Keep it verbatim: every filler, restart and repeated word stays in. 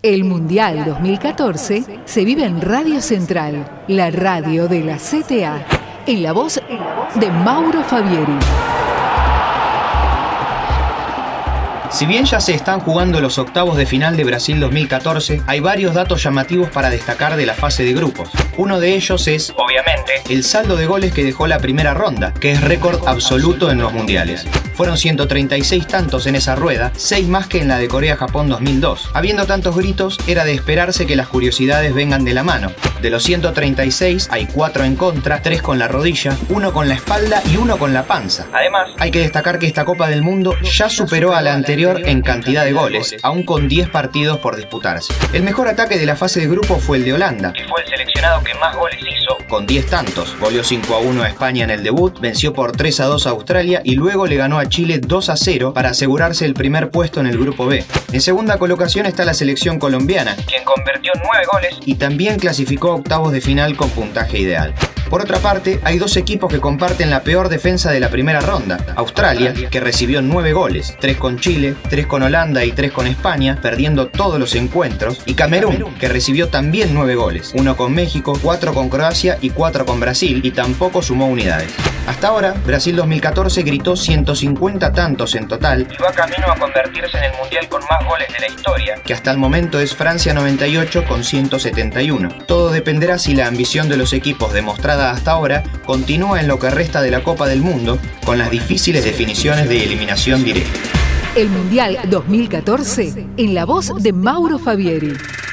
El Mundial dos mil catorce se vive en Radio Central, la radio de la C T A, en la voz de Mauro Fabieri. Si bien ya se están jugando los octavos de final de Brasil dos mil catorce, hay varios datos llamativos para destacar de la fase de grupos. Uno de ellos es, obviamente, el saldo de goles que dejó la primera ronda, que es récord absoluto en los mundiales. Fueron ciento treinta y seis tantos en esa rueda, seis más que en la de Corea-Japón dos mil dos. Habiendo tantos gritos, era de esperarse que las curiosidades vengan de la mano. De los ciento treinta y seis, hay cuatro en contra, tres con la rodilla, uno con la espalda y uno con la panza. Además, hay que destacar que esta Copa del Mundo ya superó a la anterior en cantidad de goles, aún con diez partidos por disputarse. El mejor ataque de la fase de grupo fue el de Holanda, que fue el seleccionado que más goles hizo, con diez tantos. Goleó cinco a uno a España en el debut, venció por tres a dos a Australia y luego le ganó a Chile dos a cero para asegurarse el primer puesto en el grupo B. En segunda colocación está la selección colombiana, quien convirtió nueve goles y también clasificó a octavos de final con puntaje ideal. Por otra parte, hay dos equipos que comparten la peor defensa de la primera ronda. Australia, que recibió nueve goles, tres con Chile, tres con Holanda y tres con España, perdiendo todos los encuentros, y Camerún, que recibió también nueve goles, uno con México, cuatro con Croacia y cuatro con Brasil, y tampoco sumó unidades. Hasta ahora, Brasil dos mil catorce gritó ciento cincuenta tantos en total y va camino a convertirse en el mundial con más goles de la historia, que hasta el momento es Francia noventa y ocho con ciento setenta y uno. Todo dependerá si la ambición de los equipos demostrada hasta ahora continúa en lo que resta de la Copa del Mundo, con las difíciles definiciones de eliminación directa. El Mundial dos mil catorce en la voz de Mauro Fabieri.